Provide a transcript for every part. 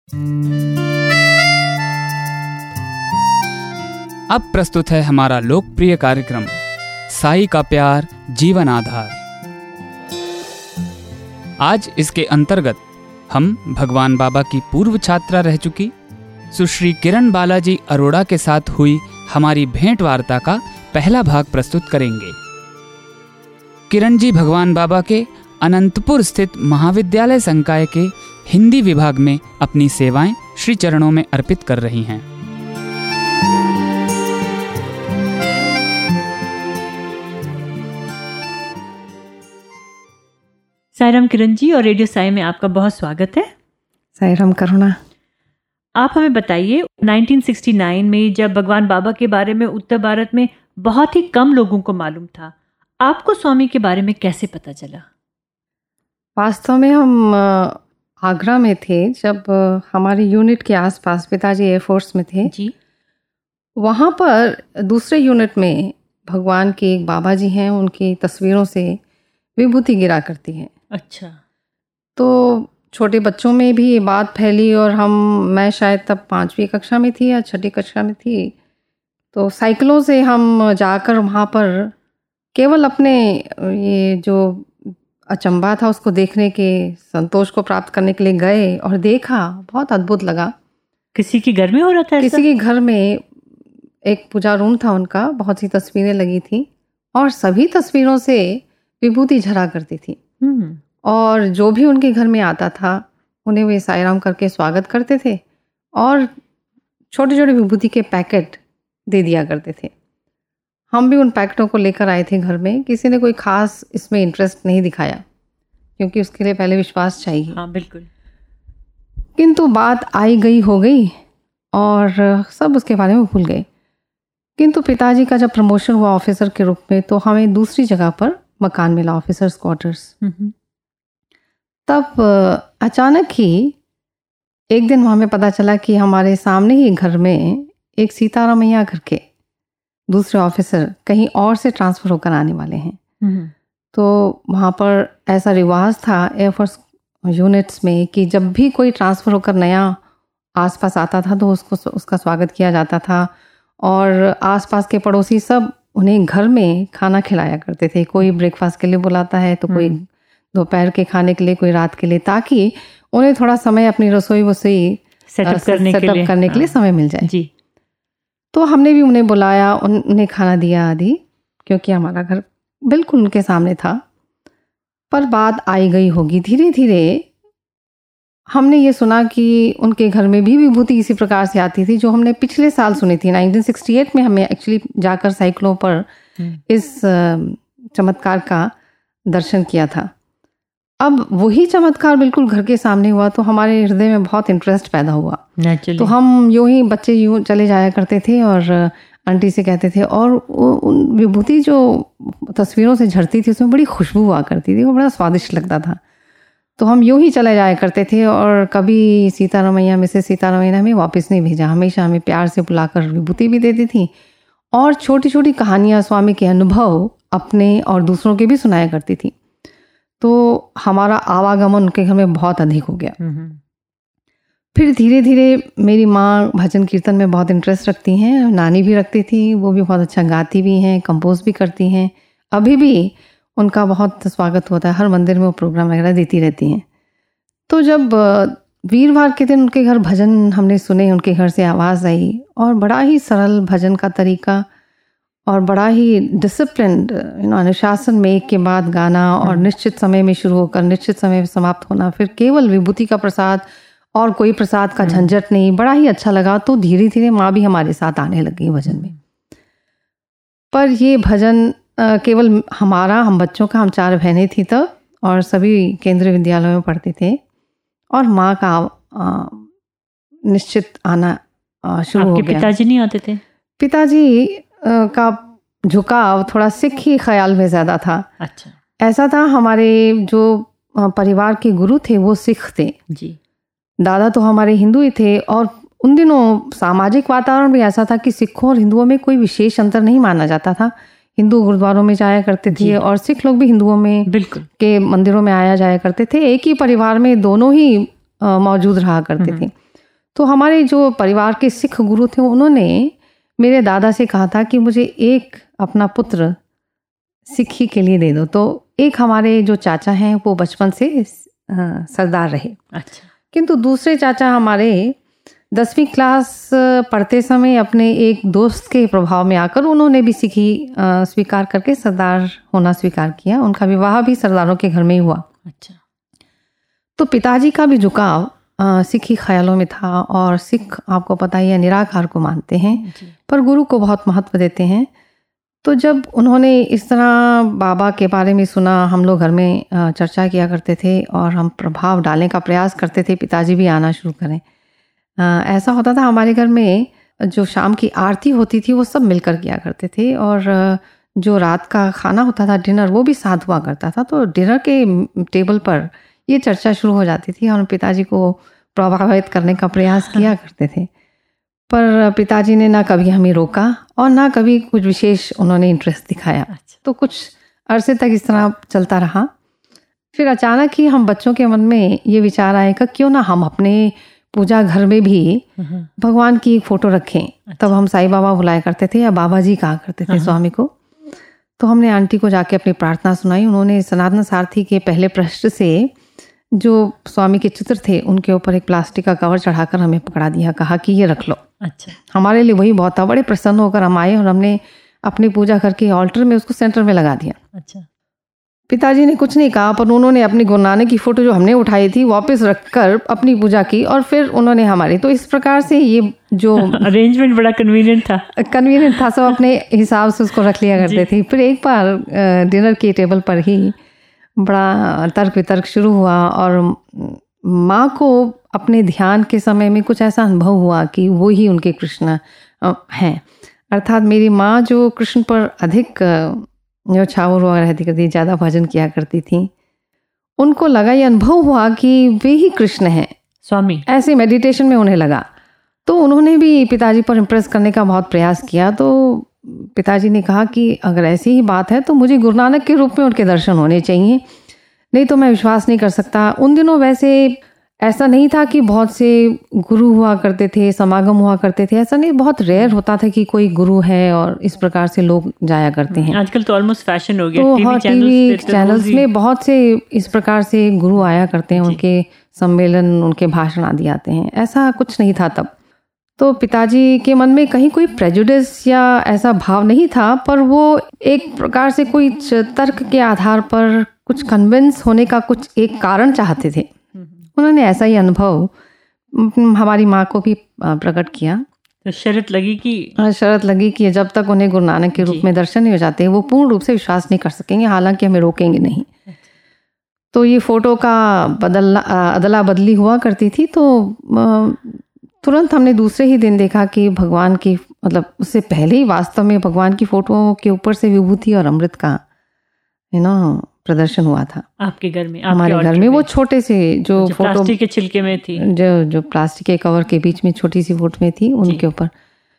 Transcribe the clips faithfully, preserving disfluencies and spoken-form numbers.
अब प्रस्तुत है हमारा लोकप्रिय कार्यक्रम साई का प्यार जीवन आधार। आज इसके अंतर्गत हम भगवान बाबा की पूर्व छात्रा रह चुकी सुश्री किरण बालाजी अरोड़ा के साथ हुई हमारी भेंट वार्ता का पहला भाग प्रस्तुत करेंगे। किरण जी भगवान बाबा के अनंतपुर स्थित महाविद्यालय संकाय के हिंदी विभाग में अपनी सेवाएं श्री चरणों में अर्पित कर रही हैं। साईराम किरण जी और रेडियो साई में आपका बहुत स्वागत है। साईराम करुणा। आप हमें बताइए, उन्नीस सौ उनहत्तर में जब भगवान बाबा के बारे में उत्तर भारत में बहुत ही कम लोगों को मालूम था, आपको स्वामी के बारे में कैसे पता चला? वास्तव में हम आगरा में थे जब हमारे यूनिट के आसपास, पिताजी एयरफोर्स में थे जी। वहाँ पर दूसरे यूनिट में भगवान के एक बाबा जी हैं, उनकी तस्वीरों से विभूति गिरा करती है। अच्छा। तो छोटे बच्चों में भी ये बात फैली और हम मैं शायद तब पाँचवीं कक्षा में थी या छठी कक्षा में थी, तो साइकिलों से हम जाकर वहाँ पर केवल अपने ये जो अचंभा था उसको देखने के, संतोष को प्राप्त करने के लिए गए और देखा, बहुत अद्भुत लगा। किसी के घर में हो रहा था? किसी के घर में एक पूजा रूम था उनका, बहुत सी तस्वीरें लगी थी और सभी तस्वीरों से विभूति झरा करती थी। और जो भी उनके घर में आता था उन्हें वे साईराम करके स्वागत करते थे और छोटे छोटे विभूति के पैकेट दे दिया करते थे। हम भी उन पैकेटों को लेकर आए थे घर में। किसी ने कोई खास इसमें इंटरेस्ट नहीं दिखाया क्योंकि उसके लिए पहले विश्वास चाहिए। हाँ बिल्कुल। किंतु बात आई गई हो गई और सब उसके बारे में भूल गए। किंतु पिताजी का जब प्रमोशन हुआ ऑफिसर के रूप में, तो हमें दूसरी जगह पर मकान मिला, ऑफिसर्स क्वार्टर्स। तब अचानक ही एक दिन हमें पता चला कि हमारे सामने ही घर में एक सीतारामैया करके दूसरे ऑफिसर कहीं और से ट्रांसफ़र होकर आने वाले हैं। तो वहाँ पर ऐसा रिवाज था एयरफोर्स यूनिट्स में कि जब भी कोई ट्रांसफ़र होकर नया आसपास आता था तो उसको उसका स्वागत किया जाता था और आसपास के पड़ोसी सब उन्हें घर में खाना खिलाया करते थे। कोई ब्रेकफास्ट के लिए बुलाता है तो कोई दोपहर के खाने के लिए, कोई रात के लिए, ताकि उन्हें थोड़ा समय अपनी रसोई वसोई सेटअप करने, सेटअप के लिए, करने के लिए समय मिल जाए जी। तो हमने भी उन्हें बुलाया, उन्हें खाना दिया आदि, क्योंकि हमारा घर बिल्कुल उनके सामने था। पर बात आई गई होगी, धीरे धीरे हमने ये सुना कि उनके घर में भी विभूति इसी प्रकार से आती थी जो हमने पिछले साल सुनी थी। उन्नीस सौ अड़सठ में हमें एक्चुअली जाकर साइकिलों पर इस चमत्कार का दर्शन किया था। अब वही चमत्कार बिल्कुल घर के सामने हुआ तो हमारे हृदय में बहुत इंटरेस्ट पैदा हुआ। तो हम यूं ही बच्चे यूं चले जाया करते थे और आंटी से कहते थे, और उन विभूति जो तस्वीरों से झड़ती थी उसमें बड़ी खुशबू हुआ करती थी, वो बड़ा स्वादिष्ट लगता था। तो हम यूं ही चले जाया करते थे और कभी सीतारामैया मिसेस सीतारामैया ने हमें वापस नहीं भेजा, हमेशा हमें प्यार से बुलाकर विभूति भी देती थी और छोटी छोटी कहानियाँ, स्वामी के अनुभव अपने और दूसरों के भी सुनाया करती थी। तो हमारा आवागमन उनके घर में बहुत अधिक हो गया। फिर धीरे धीरे मेरी माँ भजन कीर्तन में बहुत इंटरेस्ट रखती हैं, नानी भी रखती थी, वो भी बहुत अच्छा गाती भी हैं, कंपोज भी करती हैं। अभी भी उनका बहुत स्वागत होता है, हर मंदिर में वो प्रोग्राम वगैरह देती रहती हैं। तो जब वीरवार के दिन उनके घर भजन हमने सुने, उनके घर से आवाज़ आई और बड़ा ही सरल भजन का तरीका और बड़ा ही डिसिप्लिन्ड, यू नो, अनुशासन में एक के बाद गाना और निश्चित समय में शुरू होकर निश्चित समय में समाप्त होना, फिर केवल विभूति का प्रसाद और कोई प्रसाद का झंझट नहीं, बड़ा ही अच्छा लगा। तो धीरे धीरे माँ भी हमारे साथ आने लगी भजन में। पर ये भजन केवल हमारा, हम बच्चों का, हम चार बहनें थी तब और सभी केंद्रीय विद्यालयों में पढ़ते थे और माँ का आ, निश्चित आना शुरू हो गया। पिताजी नहीं आते थे? पिताजी का झुकाव थोड़ा सिख ही ख्याल में ज़्यादा था। अच्छा। ऐसा था, हमारे जो परिवार के गुरु थे वो सिख थे जी। दादा तो हमारे हिंदू ही थे और उन दिनों सामाजिक वातावरण भी ऐसा था कि सिखों और हिंदुओं में कोई विशेष अंतर नहीं माना जाता था। हिंदू गुरुद्वारों में जाया करते थे और सिख लोग भी हिंदुओं में बिल्कुल के मंदिरों में आया जाया करते थे। एक ही परिवार में दोनों ही मौजूद रहा करते थे। तो हमारे जो परिवार के सिख गुरु थे उन्होंने मेरे दादा से कहा था कि मुझे एक अपना पुत्र सिक्खी के लिए दे दो। तो एक हमारे जो चाचा हैं वो बचपन से आ, सरदार रहे। अच्छा। किंतु दूसरे चाचा हमारे दसवीं क्लास पढ़ते समय अपने एक दोस्त के प्रभाव में आकर उन्होंने भी सिक्खी स्वीकार करके सरदार होना स्वीकार किया। उनका विवाह भी सरदारों के घर में ही हुआ। अच्छा। तो पिताजी का भी झुकाव सिक्खी ख्यालों में था और सिख आपको पता ही है निराकार को मानते हैं पर गुरु को बहुत महत्व देते हैं। तो जब उन्होंने इस तरह बाबा के बारे में सुना, हम लोग घर में चर्चा किया करते थे और हम प्रभाव डालने का प्रयास करते थे, पिताजी भी आना शुरू करें। ऐसा होता था हमारे घर में जो शाम की आरती होती थी वो सब मिलकर किया करते थे और जो रात का खाना होता था डिनर वो भी साथ हुआ करता था। तो डिनर के टेबल पर ये चर्चा शुरू हो जाती थी और पिताजी को प्रभावित करने का प्रयास किया करते थे पर पिताजी ने ना कभी हमें रोका और ना कभी कुछ विशेष उन्होंने इंटरेस्ट दिखाया। तो कुछ अरसे तक इस तरह चलता रहा। फिर अचानक ही हम बच्चों के मन में ये विचार आया कि क्यों ना हम अपने पूजा घर में भी भगवान की एक फ़ोटो रखें। तब हम साईं बाबा बुलाया करते थे या बाबा जी कहा करते थे स्वामी को। तो हमने आंटी को जाके अपनी प्रार्थना सुनाई। उन्होंने सनातन सारथी के पहले पृष्ठ से जो स्वामी के चित्र थे उनके ऊपर एक प्लास्टिक का कवर चढ़ाकर हमें पकड़ा दिया, कहा कि ये रख लो। अच्छा। हमारे लिए वही बहुत था। बड़े प्रसन्न होकर हम आए और हमने अपनी पूजा घर के ऑल्टर में उसको सेंटर में लगा दिया। अच्छा। पिताजी ने कुछ नहीं कहा पर उन्होंने अपनी गुरु नानक की फ़ोटो जो हमने उठाई थी वापस रखकर अपनी पूजा की और फिर उन्होंने हमारी। तो इस प्रकार से ये जो अरेंजमेंट बड़ा कन्वीनियंट था कन्वीनियंट था सब अपने हिसाब से उसको रख लिया करते थे। फिर एक बार डिनर के टेबल पर ही बड़ा तर्क वितर्क शुरू हुआ और माँ को अपने ध्यान के समय में कुछ ऐसा अनुभव हुआ कि वो ही उनके कृष्ण हैं। अर्थात मेरी माँ जो कृष्ण पर अधिक जो छावर हुआ रहती करती, ज़्यादा भजन किया करती थी, उनको लगा, ये अनुभव हुआ कि वे ही कृष्ण हैं स्वामी। ऐसे मेडिटेशन में उन्हें लगा। तो उन्होंने भी पिताजी पर इम्प्रेस करने का बहुत प्रयास किया। तो पिताजी ने कहा कि अगर ऐसी ही बात है तो मुझे गुरु नानक के रूप में उनके दर्शन होने चाहिए, नहीं तो मैं विश्वास नहीं कर सकता। उन दिनों वैसे ऐसा नहीं था कि बहुत से गुरु हुआ करते थे, समागम हुआ करते थे, ऐसा नहीं, बहुत रेयर होता था कि कोई गुरु है और इस प्रकार से लोग जाया करते हैं। आजकल तो ऑलमोस्ट फैशन हो गया। तो टीवी टीवी चैनल्स, चैनल्स में बहुत से इस प्रकार से गुरु आया करते हैं, उनके सम्मेलन, उनके भाषण आदि आते हैं। ऐसा कुछ नहीं था तब। तो पिताजी के मन में कहीं कोई प्रेजुडिस या ऐसा भाव नहीं था, पर वो एक प्रकार से कोई तर्क के आधार पर कुछ कन्विंस होने का कुछ एक कारण चाहते थे। उन्होंने ऐसा ही अनुभव हमारी माँ को भी प्रकट किया। तो शर्त लगी कि शर्त लगी कि जब तक उन्हें गुरु नानक के रूप में दर्शन नहीं हो जाते वो पूर्ण रूप से विश्वास नहीं कर सकेंगे, हालांकि हमें रोकेंगे नहीं। तो ये फोटो का बदलना अदला बदली हुआ करती थी। तो तुरंत हमने दूसरे ही दिन देखा कि भगवान की, मतलब उससे पहले ही वास्तव में भगवान की फोटो के ऊपर से विभूति और अमृत का यू नो प्रदर्शन हुआ था आपके घर में। हमारे घर में, में वो छोटे से जो, जो फोटो प्लास्टिक के छिलके में थी, जो जो प्लास्टिक के कवर के बीच में छोटी सी फोटो में थी, उनके ऊपर।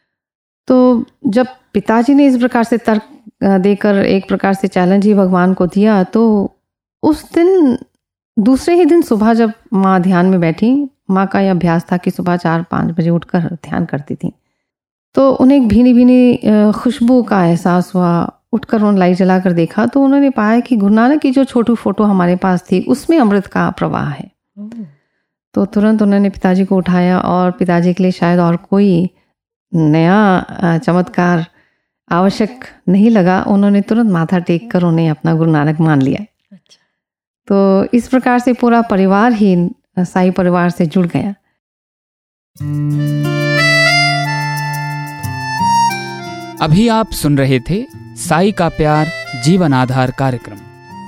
तो जब पिताजी ने इस प्रकार से तर्क देकर एक प्रकार से चैलेंज ही भगवान को दिया, तो उस दिन दूसरे ही दिन सुबह जब माँ ध्यान में बैठी, माँ का यह अभ्यास था कि सुबह चार पाँच बजे उठकर ध्यान करती थी, तो उन्हें एक भीनी भीनी खुशबू का एहसास हुआ। उठकर उन्होंने लाइट जलाकर देखा तो उन्होंने पाया कि गुरु नानक की जो छोटी फोटो हमारे पास थी उसमें अमृत का प्रवाह है। तो तुरंत उन्होंने पिताजी को उठाया और पिताजी के लिए शायद और कोई नया चमत्कार आवश्यक नहीं लगा, उन्होंने तुरंत माथा टेक कर उन्हें अपना गुरु नानक मान लिया। अच्छा। तो इस प्रकार से पूरा परिवार ही साई परिवार से जुड़ गया। अभी आप सुन रहे थे साई का प्यार जीवन आधार कार्यक्रम।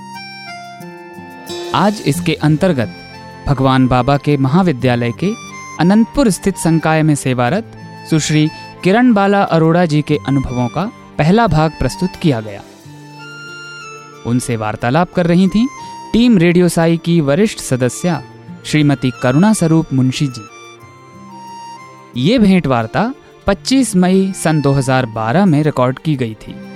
आज इसके अंतर्गत भगवान बाबा के महाविद्यालय के अनंतपुर स्थित संकाय में सेवारत सुश्री किरण बाला अरोड़ा जी के अनुभवों का पहला भाग प्रस्तुत किया गया। उनसे वार्तालाप कर रही थीं टीम रेडियो साई की वरिष्ठ सदस्या श्रीमती करुणा स्वरूप मुंशी जी। ये भेंट वार्ता पच्चीस मई सन दो हज़ार बारह में रिकॉर्ड की गई थी।